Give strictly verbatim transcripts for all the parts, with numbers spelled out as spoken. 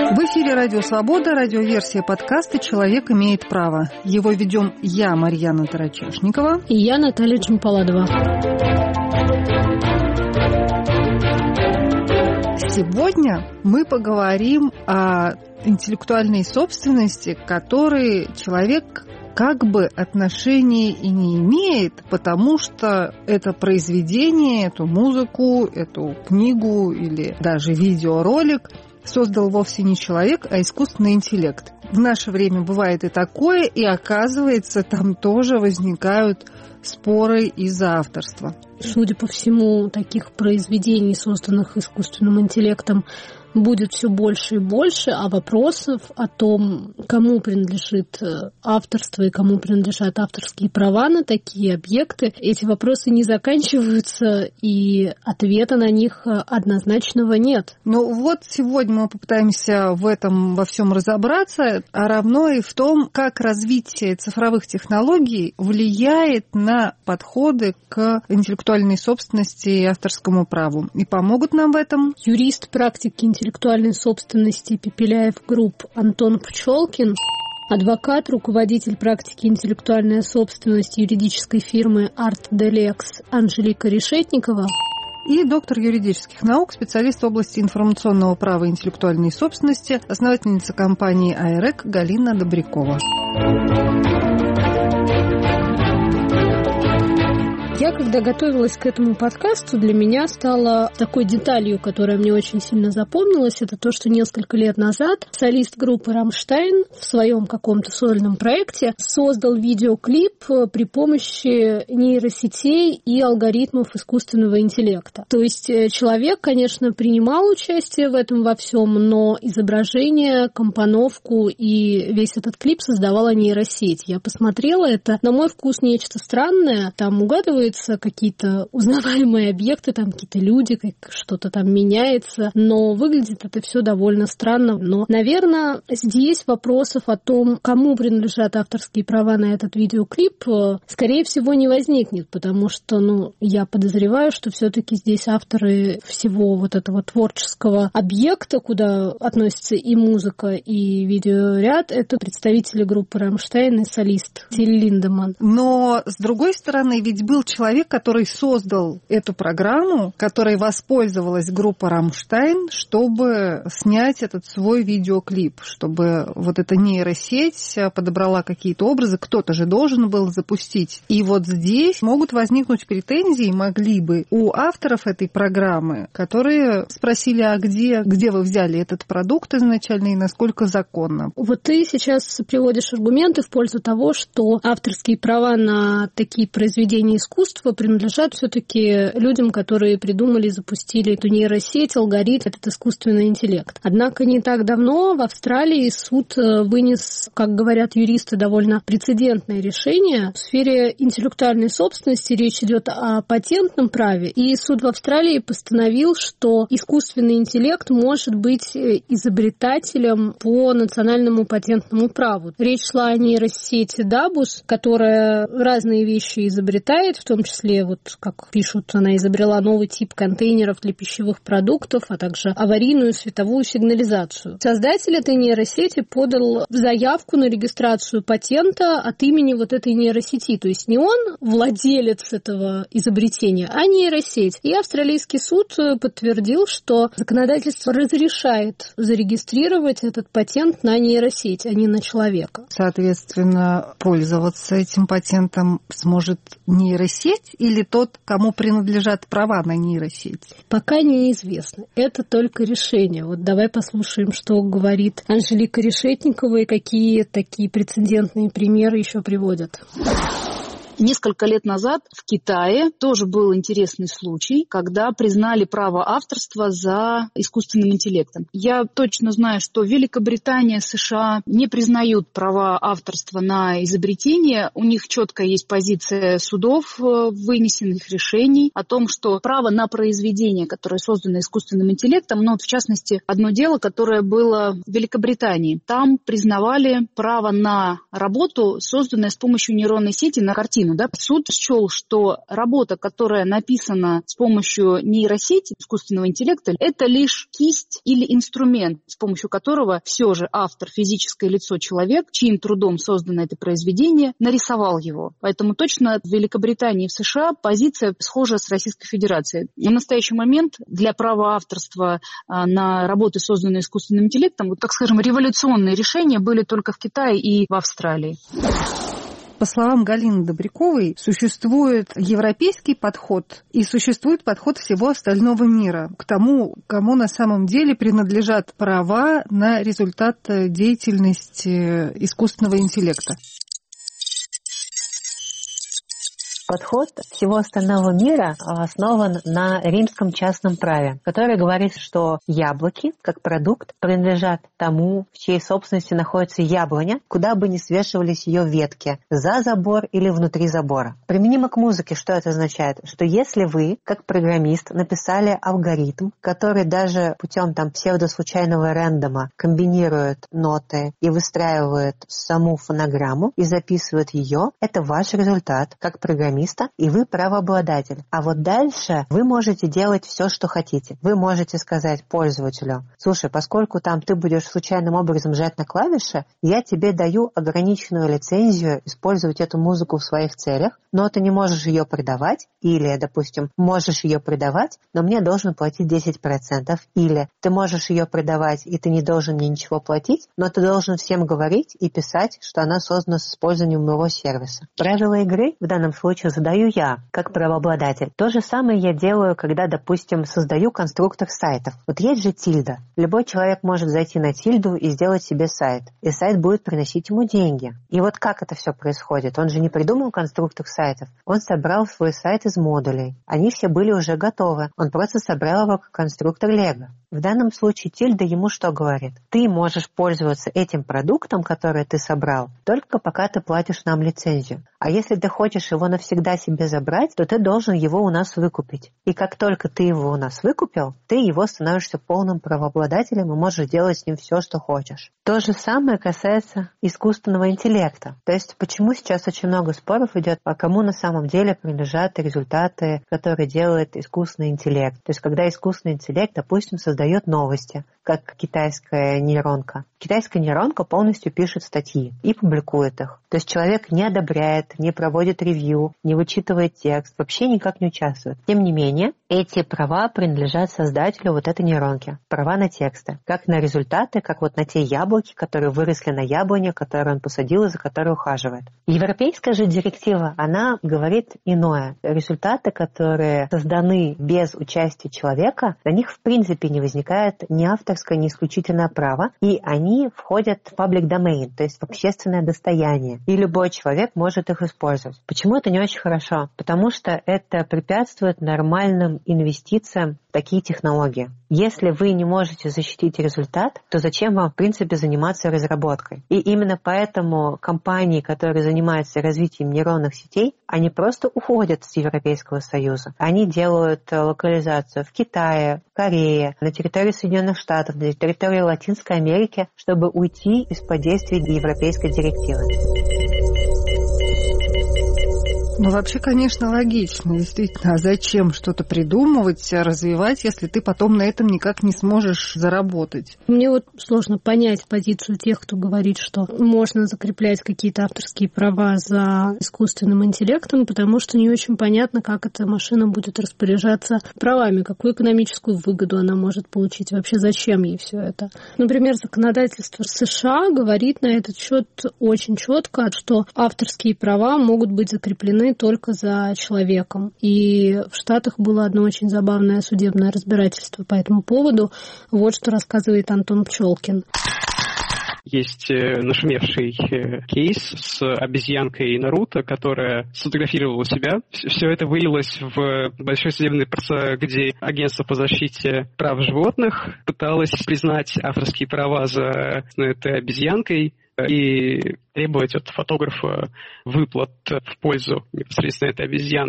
В эфире «Радио Свобода», радиоверсия подкаста «Человек имеет право». Его ведем я, Марьяна Тарачешникова. И я, Наталья Джампаладова. Сегодня мы поговорим о интеллектуальной собственности, к которой человек как бы отношения и не имеет, потому что это произведение, эту музыку, эту книгу или даже видеоролик создал вовсе не человек, а искусственный интеллект. В наше время бывает и такое, и оказывается, там тоже возникают споры из-за авторства. Судя по всему, таких произведений, созданных искусственным интеллектом, будет все больше и больше, а вопросов о том, кому принадлежит авторство и кому принадлежат авторские права на такие объекты, эти вопросы не заканчиваются, и ответа на них однозначного нет. Ну вот сегодня мы попытаемся в этом во всем разобраться, а равно и в том, как развитие цифровых технологий влияет на подходы к интеллектуальной собственности и авторскому праву. И помогут нам в этом юрист практики интеллектуальной интеллектуальной собственности Пепеляев Групп Антон Пчелкин, адвокат, руководитель практики интеллектуальная собственность юридической фирмы Art-Delex Анжелика Решетникова и доктор юридических наук, специалист в области информационного права и интеллектуальной собственности, основательница компании АйРек Галина Добрякова. Я, когда готовилась к этому подкасту, для меня стало такой деталью, которая мне очень сильно запомнилась, это то, что несколько лет назад солист группы «Рамштайн» в своем каком-то сольном проекте создал видеоклип при помощи нейросетей и алгоритмов искусственного интеллекта. То есть человек, конечно, принимал участие в этом во всем, но изображение, компоновку и весь этот клип создавала нейросеть. Я посмотрела, это, на мой вкус, нечто странное. Там угадывается какие-то узнаваемые объекты, там какие-то люди, что-то там меняется, но выглядит это все довольно странно. Но, наверное, здесь вопросов о том, кому принадлежат авторские права на этот видеоклип, скорее всего, не возникнет, потому что, ну, я подозреваю, что все-таки здесь авторы всего вот этого творческого объекта, куда относится и музыка, и видеоряд, это представители группы «Рамштайн» и солист Тиль Линдеманн. Но, с другой стороны, ведь был человек, который создал эту программу, которой воспользовалась группа «Рамштайн», чтобы снять этот свой видеоклип, чтобы вот эта нейросеть подобрала какие-то образы, кто-то же должен был запустить. И вот здесь могут возникнуть претензии, могли бы, у авторов этой программы, которые спросили, а где, где вы взяли этот продукт изначально и насколько законно. Вот ты сейчас приводишь аргументы в пользу того, что авторские права на такие произведения искусства принадлежат все-таки людям, которые придумали и запустили эту нейросеть, алгоритм, этот искусственный интеллект. Однако не так давно в Австралии суд вынес, как говорят юристы, довольно прецедентное решение. В сфере интеллектуальной собственности речь идет о патентном праве, и суд в Австралии постановил, что искусственный интеллект может быть изобретателем по национальному патентному праву. Речь шла о нейросети Дабус, которая разные вещи изобретает, в том числе, вот как пишут, она изобрела новый тип контейнеров для пищевых продуктов, а также аварийную световую сигнализацию. Создатель этой нейросети подал заявку на регистрацию патента от имени вот этой нейросети. То есть не он владелец этого изобретения, а нейросеть. И австралийский суд подтвердил, что законодательство разрешает зарегистрировать этот патент на нейросеть, а не на человека. Соответственно, пользоваться этим патентом сможет нейросеть или тот, кому принадлежат права на нейросеть? Пока неизвестно. Это только решение. Вот давай послушаем, что говорит Анжелика Решетникова и какие такие прецедентные примеры еще приводят. Несколько лет назад в Китае тоже был интересный случай, когда признали право авторства за искусственным интеллектом. Я точно знаю, что Великобритания, США не признают права авторства на изобретение. У них четко есть позиция судов, вынесенных решений о том, что право на произведение, которое создано искусственным интеллектом, ну, в частности, одно дело, которое было в Великобритании. Там признавали право на работу, созданное с помощью нейронной сети на картинку. дисциплину. Да? Суд счел, что работа, которая написана с помощью нейросети, искусственного интеллекта, это лишь кисть или инструмент, с помощью которого все же автор, физическое лицо, человек, чьим трудом создано это произведение, нарисовал его. Поэтому точно в Великобритании и в США позиция схожа с Российской Федерацией. На настоящий момент для права авторства на работы, созданные искусственным интеллектом, вот, так скажем, революционные решения были только в Китае и в Австралии. По словам Галины Добряковой, существует европейский подход и существует подход всего остального мира к тому, кому на самом деле принадлежат права на результат деятельности искусственного интеллекта. Подход всего остального мира основан на римском частном праве, которое говорит, что яблоки, как продукт, принадлежат тому, в чьей собственности находится яблоня, куда бы ни свешивались ее ветки, за забор или внутри забора. Применимо к музыке, что это означает? Что если вы, как программист, написали алгоритм, который даже путем там псевдослучайного рандома комбинирует ноты и выстраивает саму фонограмму и записывает ее, это ваш результат, как программист, и вы правообладатель. А вот дальше вы можете делать все, что хотите. Вы можете сказать пользователю: слушай, поскольку там ты будешь случайным образом жать на клавиши, я тебе даю ограниченную лицензию использовать эту музыку в своих целях, но ты не можешь ее продавать, или, допустим, можешь ее продавать, но мне должен платить десять процентов, или ты можешь ее продавать, и ты не должен мне ничего платить, но ты должен всем говорить и писать, что она создана с использованием моего сервиса. Правила игры в данном случае задаю я, как правообладатель. То же самое я делаю, когда, допустим, создаю конструктор сайтов. Вот есть же тильда. Любой человек может зайти на тильду и сделать себе сайт. И сайт будет приносить ему деньги. И вот как это все происходит? Он же не придумал конструктор сайтов. Он собрал свой сайт из модулей. Они все были уже готовы. Он просто собрал его как конструктор Лего. В данном случае тильда ему что говорит? Ты можешь пользоваться этим продуктом, который ты собрал, только пока ты платишь нам лицензию. А если ты хочешь его навсегда себе забрать, то ты должен его у нас выкупить. И как только ты его у нас выкупил, ты его становишься полным правообладателем и можешь делать с ним все, что хочешь. То же самое касается искусственного интеллекта. То есть почему сейчас очень много споров идет, а кому на самом деле принадлежат результаты, которые делает искусственный интеллект. То есть когда искусственный интеллект, допустим, создает новости, как китайская нейронка. Китайская нейронка полностью пишет статьи и публикует их. То есть человек не одобряет, не проводит ревью, не вычитывает текст, вообще никак не участвует. Тем не менее, эти права принадлежат создателю вот этой нейронки. Права на тексты. Как на результаты, как вот на те яблоки, которые выросли на яблоне, которые он посадил и за которые ухаживает. Европейская же директива, она говорит иное. Результаты, которые созданы без участия человека, на них в принципе не возникает ни авторское, ни исключительное право, и они входят в public domain, то есть в общественное достояние. И любой человек может их использовать. Почему это не очень хорошо? Потому что это препятствует нормальным инвестициям в такие технологии. Если вы не можете защитить результат, то зачем вам, в принципе, заниматься разработкой? И именно поэтому компании, которые занимаются развитием нейронных сетей, они просто уходят с Европейского Союза. Они делают локализацию в Китае, в Корее, на территории Соединенных Штатов, на территории Латинской Америки, чтобы уйти из-под действия европейской директивы. Ну, вообще, конечно, логично, действительно. А зачем что-то придумывать, развивать, если ты потом на этом никак не сможешь заработать? Мне вот сложно понять позицию тех, кто говорит, что можно закреплять какие-то авторские права за искусственным интеллектом, потому что не очень понятно, как эта машина будет распоряжаться правами, какую экономическую выгоду она может получить, вообще зачем ей все это. Например, законодательство США говорит на этот счет очень четко, что авторские права могут быть закреплены только за человеком. И в Штатах было одно очень забавное судебное разбирательство по этому поводу. Вот что рассказывает Антон Пчелкин. Есть нашумевший кейс с обезьянкой Наруто, которая сфотографировала себя. Все это вылилось в большой судебный процесс, где агентство по защите прав животных пыталось признать авторские права за этой обезьянкой и требовать от фотографа выплат в пользу непосредственно этой обезьянки.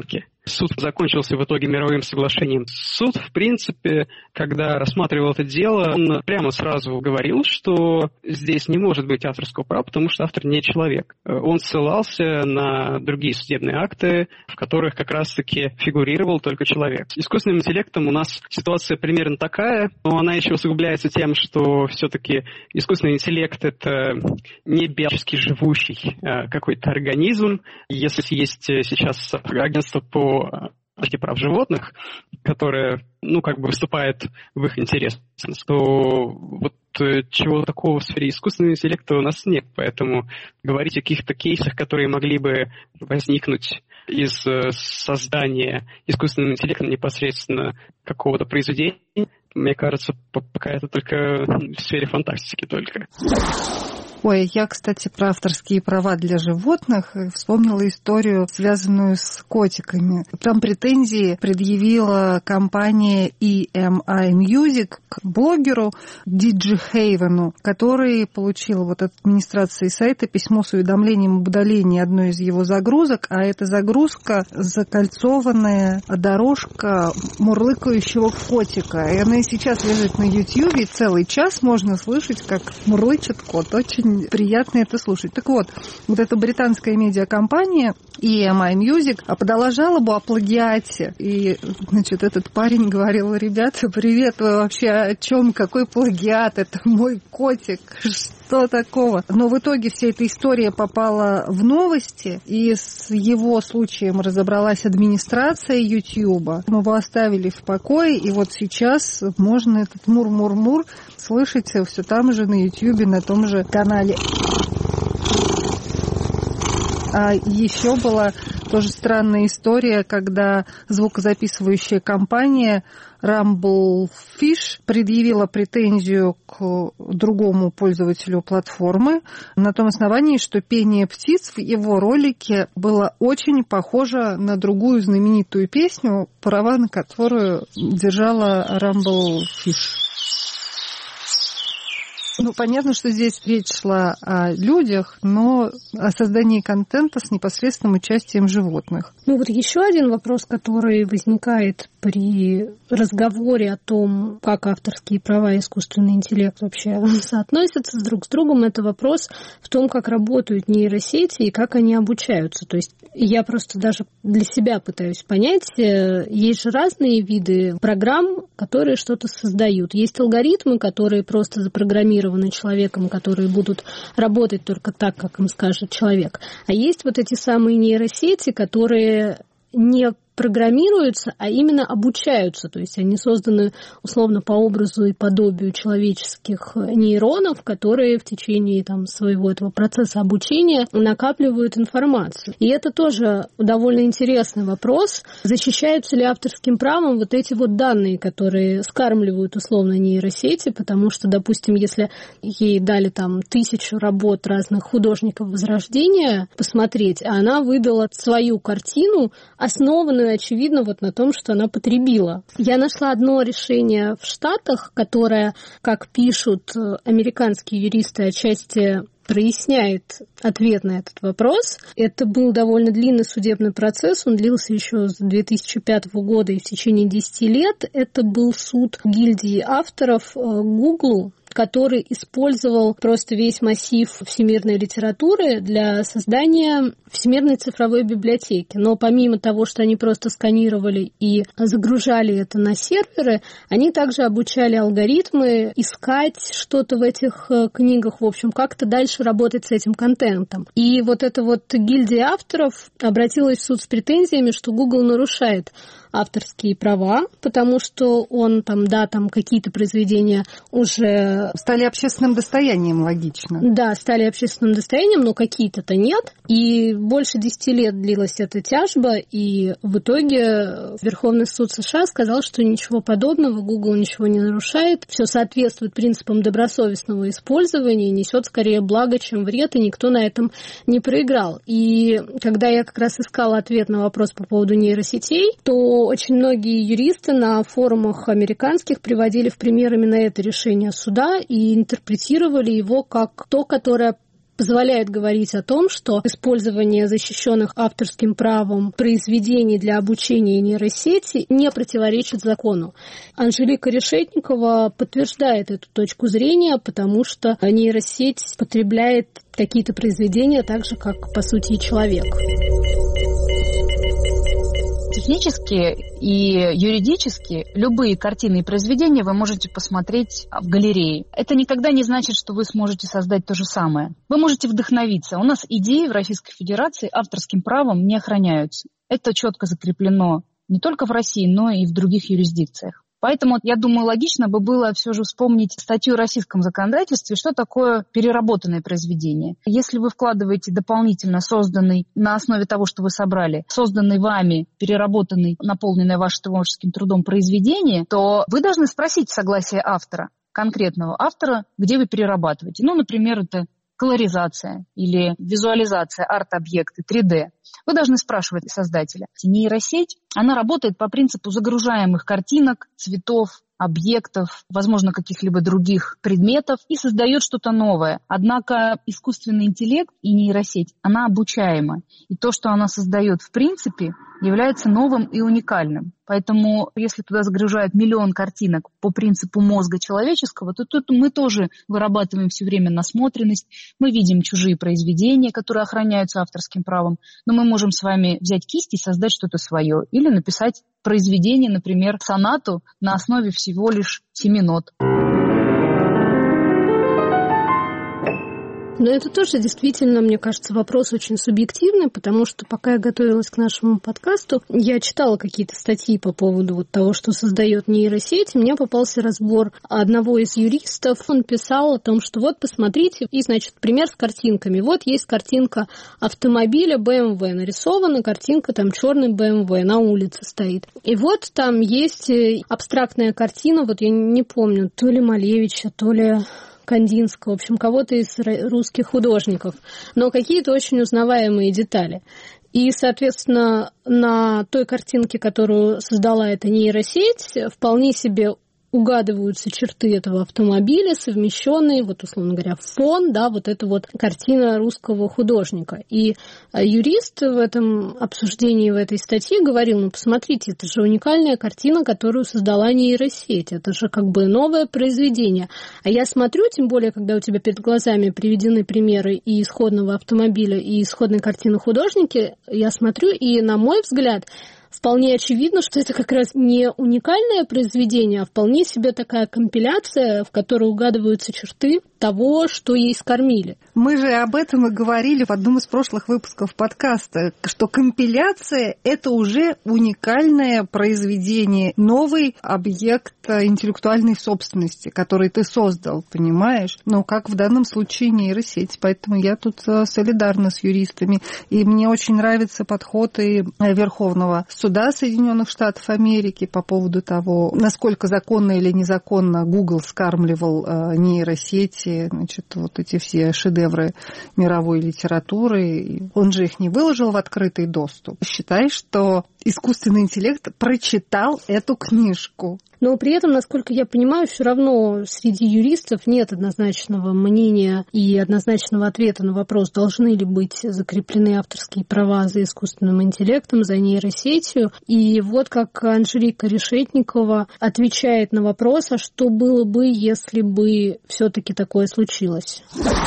суд закончился в итоге мировым соглашением. Суд, в принципе, когда рассматривал это дело, он прямо сразу говорил, что здесь не может быть авторского права, потому что автор не человек. Он ссылался на другие судебные акты, в которых как раз-таки фигурировал только человек. С искусственным интеллектом у нас ситуация примерно такая, но она еще усугубляется тем, что все-таки искусственный интеллект — это не биологически живущий какой-то организм. Если есть сейчас агентство по защите прав животных, которое, ну, как бы выступает в их интересах, то вот чего такого в сфере искусственного интеллекта у нас нет. Поэтому говорить о каких-то кейсах, которые могли бы возникнуть из создания искусственным интеллектом непосредственно какого-то произведения, мне кажется, пока это только в сфере фантастики только. Ой, я, кстати, про авторские права для животных вспомнила историю, связанную с котиками. Там претензии предъявила компания и эм ай Music к блогеру Диджи Хейвену, который получил вот от администрации сайта письмо с уведомлением об удалении одной из его загрузок, а эта загрузка — закольцованная дорожка мурлыкающего котика. И она и сейчас лежит на Ютьюбе, и целый час можно слышать, как мурлычет кот. Очень приятно это слушать. Так вот, вот эта британская медиакомпания и эм ай Music подала жалобу о плагиате. И, значит, этот парень говорил: ребята, привет, вы вообще о чем? Какой плагиат? Это мой котик. Что такого? Но в итоге вся эта история попала в новости, и с его случаем разобралась администрация Ютьюба. Мы его оставили в покое, и вот сейчас можно этот мур-мур-мур слышать все там же на Ютьюбе, на том же канале. А еще была тоже странная история, когда звукозаписывающая компания Rumblefish предъявила претензию к другому пользователю платформы на том основании, что пение птиц в его ролике было очень похоже на другую знаменитую песню, права на которую держала Rumblefish. Ну, понятно, что здесь речь шла о людях, но о создании контента с непосредственным участием животных. Ну, вот еще один вопрос, который возникает при разговоре о том, как авторские права и искусственный интеллект вообще соотносятся друг с другом, это вопрос в том, как работают нейросети и как они обучаются. То есть я просто даже для себя пытаюсь понять, есть же разные виды программ, которые что-то создают. Есть алгоритмы, которые просто запрограммированы человеком, которые будут работать только так, как им скажет человек. А есть вот эти самые нейросети, которые не программируются, а именно обучаются. То есть они созданы условно по образу и подобию человеческих нейронов, которые в течение там, своего этого процесса обучения накапливают информацию. И это тоже довольно интересный вопрос. Защищаются ли авторским правом вот эти вот данные, которые скармливают условно нейросети, потому что, допустим, если ей дали там тысячу работ разных художников Возрождения посмотреть, а она выдала свою картину, основанную, очевидно, вот на том, что она потребила. Я нашла одно решение в Штатах, которое, как пишут американские юристы, отчасти проясняет ответ на этот вопрос. Это был довольно длинный судебный процесс, он длился еще с две тысячи пятого года и в течение десяти лет. Это был суд гильдии авторов Google, который использовал просто весь массив всемирной литературы для создания всемирной цифровой библиотеки. Но помимо того, что они просто сканировали и загружали это на серверы, они также обучали алгоритмы искать что-то в этих книгах, в общем, как-то дальше работать с этим контентом. И вот эта вот гильдия авторов обратилась в суд с претензиями, что Google нарушает авторские права, потому что он там, да, там какие-то произведения уже... Стали общественным достоянием, логично. Да, стали общественным достоянием, но какие-то-то нет. И больше десяти лет длилась эта тяжба, и в итоге Верховный суд США сказал, что ничего подобного, Google ничего не нарушает, все соответствует принципам добросовестного использования, несет скорее благо, чем вред, и никто на этом не проиграл. И когда я как раз искала ответ на вопрос по поводу нейросетей, то очень многие юристы на форумах американских приводили в пример именно это решение суда и интерпретировали его как то, которое позволяют говорить о том, что использование защищенных авторским правом произведений для обучения нейросети не противоречит закону. Анжелика Решетникова подтверждает эту точку зрения, потому что нейросеть потребляет какие-то произведения так же, как, по сути, и человек. Технически и юридически любые картины и произведения вы можете посмотреть в галерее. Это никогда не значит, что вы сможете создать то же самое. Вы можете вдохновиться. У нас идеи в Российской Федерации авторским правом не охраняются. Это четко закреплено не только в России, но и в других юрисдикциях. Поэтому, я думаю, логично бы было все же вспомнить статью о российском законодательстве, что такое переработанное произведение. Если вы вкладываете дополнительно созданный на основе того, что вы собрали, созданный вами, переработанный, наполненный вашим творческим трудом произведение, то вы должны спросить согласие автора, конкретного автора, где вы перерабатываете. Ну, например, это колоризация или визуализация арт-объекты три дэ. Вы должны спрашивать создателя. Нейросеть, она работает по принципу загружаемых картинок, цветов, объектов, возможно, каких-либо других предметов и создает что-то новое. Однако искусственный интеллект и нейросеть, она обучаема. И то, что она создает в принципе, является новым и уникальным. Поэтому, если туда загружают миллион картинок по принципу мозга человеческого, то тут мы тоже вырабатываем все время насмотренность. Мы видим чужие произведения, которые охраняются авторским правом. Но мы можем с вами взять кисть и создать что-то свое. Или написать произведение, например, сонату на основе всего лишь семи нот. Но это тоже действительно, мне кажется, вопрос очень субъективный, потому что пока я готовилась к нашему подкасту, я читала какие-то статьи по поводу вот того, что создает нейросеть, и мне попался разбор одного из юристов. Он писал о том, что вот посмотрите, и, значит, пример с картинками. Вот есть картинка автомобиля бэ эм вэ, нарисована картинка, там черный бэ эм вэ на улице стоит. И вот там есть абстрактная картина, вот я не помню, то ли Малевича, то ли Кандинского, в общем, кого-то из русских художников, но какие-то очень узнаваемые детали. И, соответственно, на той картинке, которую создала эта нейросеть, вполне себе угадываются черты этого автомобиля, совмещенные, вот, условно говоря, фон, да, вот эта вот картина русского художника. И юрист в этом обсуждении, в этой статье говорил, ну, посмотрите, это же уникальная картина, которую создала нейросеть, это же как бы новое произведение. А я смотрю, тем более, когда у тебя перед глазами приведены примеры и исходного автомобиля, и исходной картины художники, я смотрю, и, на мой взгляд, вполне очевидно, что это как раз не уникальное произведение, а вполне себе такая компиляция, в которой угадываются черты того, что ей скормили. Мы же об этом и говорили в одном из прошлых выпусков подкаста, что компиляция – это уже уникальное произведение, новый объект интеллектуальной собственности, который ты создал, понимаешь? Ну, как в данном случае нейросеть. Поэтому я тут солидарна с юристами. И мне очень нравится подход и Верховного суда Соединенных Штатов Америки по поводу того, насколько законно или незаконно Google скармливал нейросети, значит, вот эти все шедевры мировой литературы. Он же их не выложил в открытый доступ. Считай, что искусственный интеллект прочитал эту книжку. Но при этом, насколько я понимаю, все равно среди юристов нет однозначного мнения и однозначного ответа на вопрос, должны ли быть закреплены авторские права за искусственным интеллектом, за нейросетью. И вот как Анжелика Решетникова отвечает на вопрос, а что было бы, если бы все-таки такое случилось?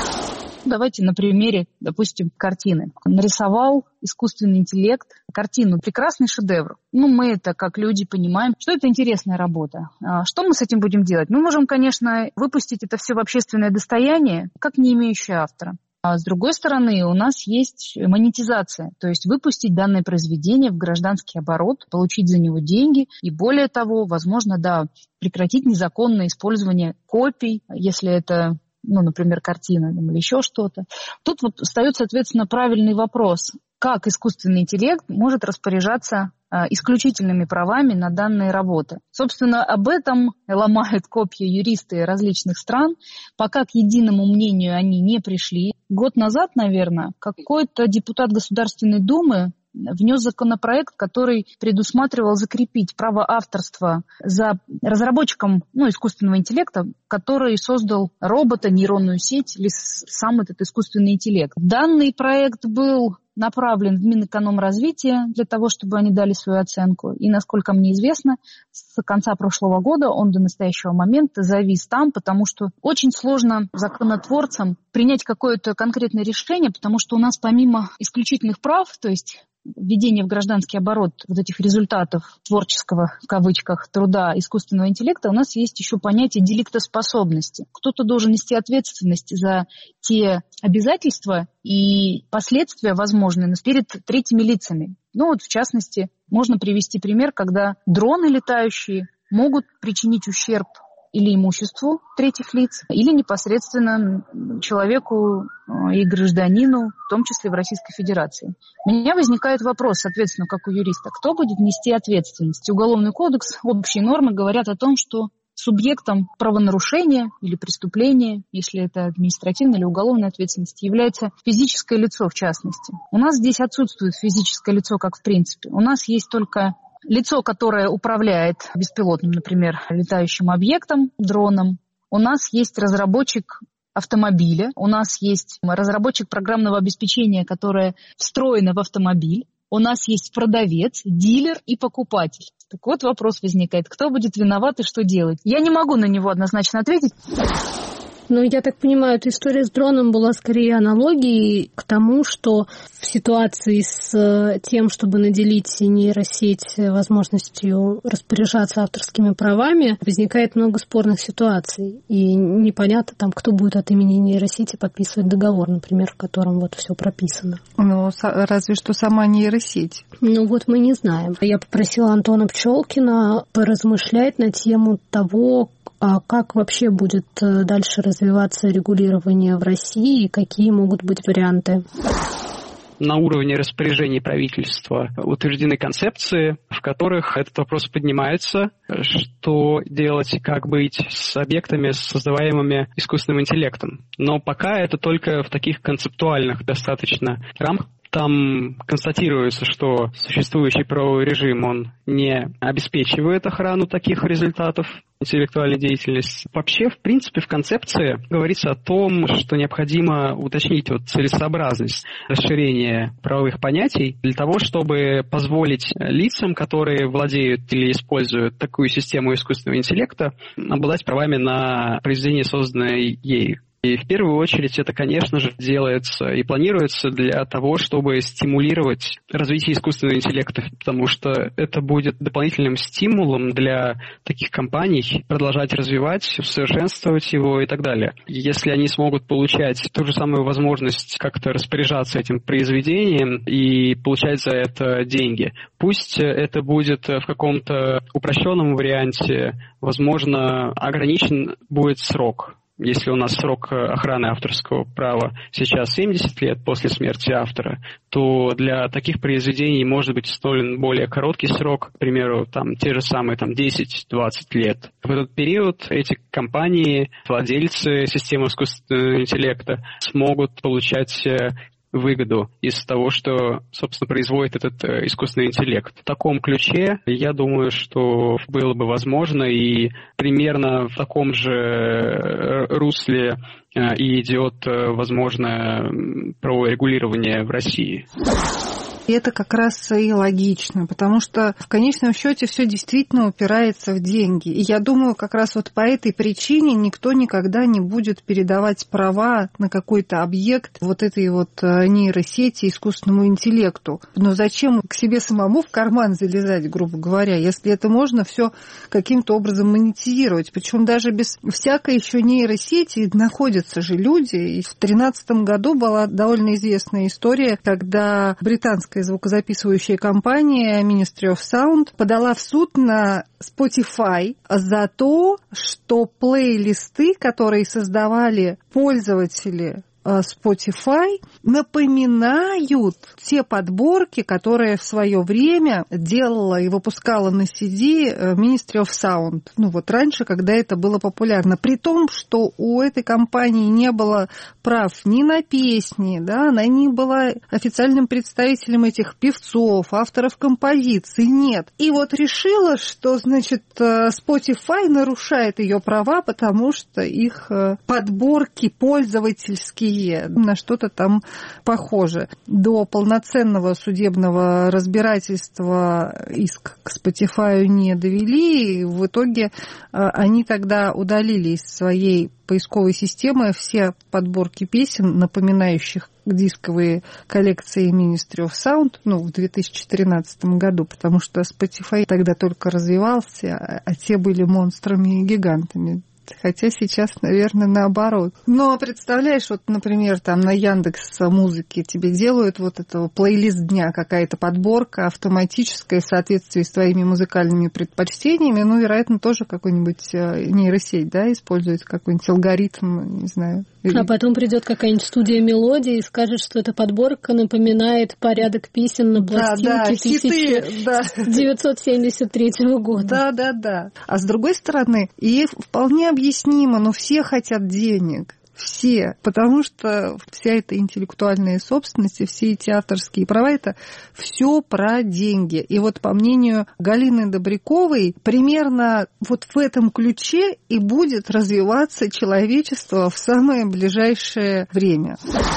Давайте на примере, допустим, картины. Нарисовал искусственный интеллект картину. Прекрасный шедевр. Ну, мы это, как люди, понимаем, что это интересная работа. Что мы с этим будем делать? Мы можем, конечно, выпустить это все в общественное достояние, как не имеющее автора. А с другой стороны, у нас есть монетизация, то есть выпустить данное произведение в гражданский оборот, получить за него деньги и, более того, возможно, да, прекратить незаконное использование копий, если это, ну, например, картина или еще что-то. Тут вот встает, соответственно, правильный вопрос. Как искусственный интеллект может распоряжаться э, исключительными правами на данные работы? Собственно, об этом ломают копья юристы различных стран. Пока к единому мнению они не пришли. Год назад, наверное, какой-то депутат Государственной Думы внес законопроект, который предусматривал закрепить право авторства за разработчиком ну, искусственного интеллекта, который создал робота, нейронную сеть или сам этот искусственный интеллект. Данный проект был направлен в Минэкономразвития для того, чтобы они дали свою оценку. И, насколько мне известно, с конца прошлого года он до настоящего момента завис там, потому что очень сложно законотворцам принять какое-то конкретное решение, потому что у нас помимо исключительных прав, то есть введение в гражданский оборот вот этих результатов творческого, в кавычках, труда искусственного интеллекта, у нас есть еще понятие деликтоспособности. Кто-то должен нести ответственность за те обязательства и последствия возможные перед третьими лицами. Ну вот, в частности, можно привести пример, когда дроны летающие могут причинить ущерб или имуществу третьих лиц, или непосредственно человеку и гражданину, в том числе в Российской Федерации. У меня возникает вопрос, соответственно, как у юриста, кто будет нести ответственность? Уголовный кодекс, общие нормы говорят о том, что субъектом правонарушения или преступления, если это административная или уголовная ответственность, является физическое лицо в частности. У нас здесь отсутствует физическое лицо как в принципе. У нас есть только лицо, которое управляет беспилотным, например, летающим объектом, дроном. У нас есть разработчик автомобиля, у нас есть разработчик программного обеспечения, которое встроено в автомобиль. У нас есть продавец, дилер и покупатель. Так вот вопрос возникает, кто будет виноват и что делать? Я не могу на него однозначно ответить. Ну, я так понимаю, эта история с дроном была скорее аналогией к тому, что в ситуации с тем, чтобы наделить нейросеть возможностью распоряжаться авторскими правами, возникает много спорных ситуаций. И непонятно, там, кто будет от имени нейросети подписывать договор, например, в котором вот все прописано. Ну, разве что сама нейросеть. Ну, вот мы не знаем. Я попросила Антона Пчелкина поразмышлять на тему того, а как вообще будет дальше развиваться регулирование в России и какие могут быть варианты? На уровне распоряжений правительства утверждены концепции, в которых этот вопрос поднимается, что делать и как быть с объектами, создаваемыми искусственным интеллектом. Но пока это только в таких концептуальных достаточно рамках. Там констатируется, что существующий правовой режим, он не обеспечивает охрану таких результатов интеллектуальной деятельности. Вообще, в принципе, в концепции говорится о том, что необходимо уточнить вот целесообразность расширения правовых понятий для того, чтобы позволить лицам, которые владеют или используют такую систему искусственного интеллекта, обладать правами на произведение, созданное ею. И в первую очередь это, конечно же, делается и планируется для того, чтобы стимулировать развитие искусственного интеллекта, потому что это будет дополнительным стимулом для таких компаний продолжать развивать, усовершенствовать его и так далее. Если они смогут получать ту же самую возможность как-то распоряжаться этим произведением и получать за это деньги, пусть это будет в каком-то упрощенном варианте, возможно, ограничен будет срок. Если у нас срок охраны авторского права сейчас семьдесят лет после смерти автора, то для таких произведений может быть установлен более короткий срок, к примеру, там, те же самые там, десять-двадцать лет. В этот период эти компании, владельцы системы искусственного интеллекта смогут получать выгоду из того, что, собственно, производит этот э, искусственный интеллект. В таком ключе, я думаю, что было бы возможно, и примерно в таком же русле э, и идет, э, возможно, правовое регулирование в России. И это как раз и логично, потому что в конечном счете все действительно упирается в деньги. И я думаю, как раз вот по этой причине никто никогда не будет передавать права на какой-то объект вот этой вот нейросети искусственному интеллекту. Но зачем к себе самому в карман залезать, грубо говоря, если это можно все каким-то образом монетизировать? Причем даже без всякой еще нейросети находятся же люди. И в две тысячи тринадцатом году была довольно известная история, когда британская звукозаписывающая компания Ministry of Sound подала в суд на Spotify за то, что плейлисты, которые создавали пользователи Spotify напоминают те подборки, которые в свое время делала и выпускала на си ди Ministry of Sound. Ну вот раньше, когда это было популярно. При том, что у этой компании не было прав ни на песни, да, она не была официальным представителем этих певцов, авторов композиций, нет. И вот решила, что, значит, Spotify нарушает ее права, потому что их подборки пользовательские на что-то там похоже. До полноценного судебного разбирательства иск к Spotify не довели, и в итоге они тогда удалили из своей поисковой системы все подборки песен, напоминающих дисковые коллекции Ministry of Sound, ну, в две тысячи тринадцатом году, потому что Spotify тогда только развивался, а те были монстрами и гигантами. Хотя сейчас, наверное, наоборот. Но представляешь, вот, например, там на Яндекс.Музыке тебе делают вот этого плейлист дня, какая-то подборка автоматическая в соответствии с твоими музыкальными предпочтениями. Ну, вероятно, тоже какой-нибудь нейросеть, да, использует какой-нибудь алгоритм, не знаю. А потом придет какая-нибудь студия мелодии и скажет, что эта подборка напоминает порядок песен на пластинке да, да, тысяча девятьсот семьдесят третьего года. Да, да, да. А с другой стороны, и вполне объяснимо, но все хотят денег. Все, потому что вся эта интеллектуальная собственность, все эти авторские права, это все про деньги. И вот по мнению Галины Добряковой, примерно вот в этом ключе и будет развиваться человечество в самое ближайшее время.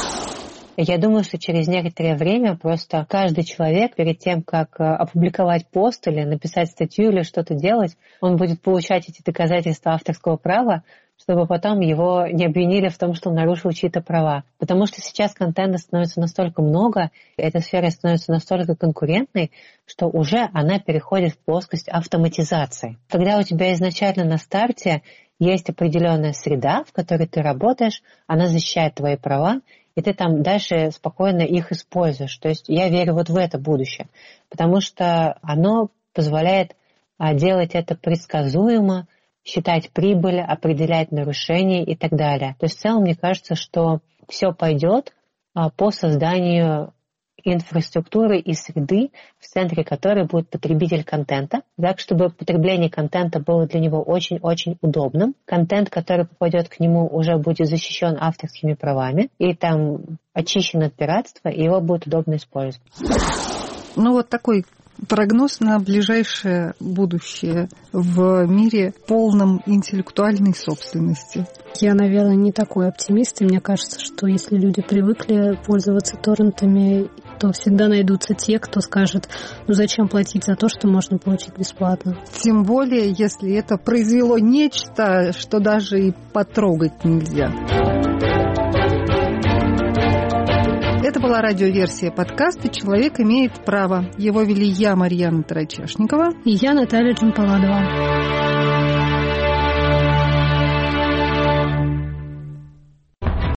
Я думаю, что через некоторое время просто каждый человек перед тем, как опубликовать пост или написать статью или что-то делать, он будет получать эти доказательства авторского права, чтобы потом его не обвинили в том, что он нарушил чьи-то права. Потому что сейчас контента становится настолько много, эта сфера становится настолько конкурентной, что уже она переходит в плоскость автоматизации. Когда у тебя изначально на старте есть определенная среда, в которой ты работаешь, она защищает твои права, и ты там дальше спокойно их используешь. То есть я верю вот в это будущее, потому что оно позволяет делать это предсказуемо, считать прибыль, определять нарушения и так далее. То есть в целом мне кажется, что все пойдет по созданию инфраструктуры и среды, в центре которой будет потребитель контента, так, чтобы потребление контента было для него очень-очень удобным. Контент, который попадет к нему, уже будет защищен авторскими правами и там очищен от пиратства, и его будет удобно использовать. Ну вот такой прогноз на ближайшее будущее в мире полном интеллектуальной собственности. Я, наверное, не такой оптимист, и мне кажется, что если люди привыкли пользоваться торрентами, то всегда найдутся те, кто скажет, ну зачем платить за то, что можно получить бесплатно. Тем более, если это произвело нечто, что даже и потрогать нельзя. Это была радиоверсия подкаста «Человек имеет право». Его вели я, Марьяна Тарачешникова. И я, Наталья Джампаладова.